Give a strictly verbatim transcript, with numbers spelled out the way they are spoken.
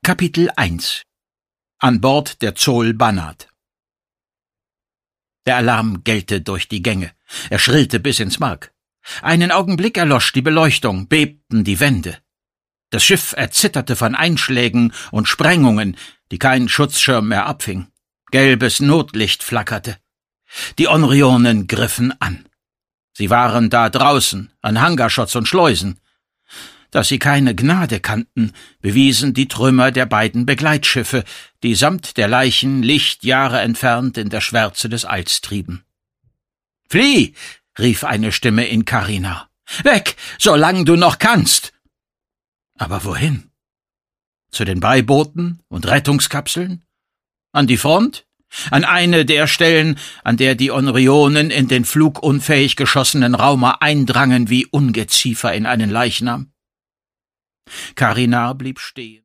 Kapitel eins An Bord der Zol Banat. Der Alarm gellte durch die Gänge. Er schrillte bis ins Mark. Einen Augenblick erlosch die Beleuchtung, bebten die Wände. Das Schiff erzitterte von Einschlägen und Sprengungen, die kein Schutzschirm mehr abfing. Gelbes Notlicht flackerte. Die Onrionen griffen an. Sie waren da draußen, an Hangarschotts und Schleusen. Dass sie keine Gnade kannten, bewiesen die Trümmer der beiden Begleitschiffe, die samt der Leichen Lichtjahre entfernt in der Schwärze des Alls trieben. »Flieh«, rief eine Stimme in Carina. »Weg, solange du noch kannst!« Aber wohin? Zu den Beibooten und Rettungskapseln? An die Front? An eine der Stellen, an der die Onrionen in den flugunfähig geschossenen Raumer eindrangen wie Ungeziefer in einen Leichnam? Carina blieb stehen.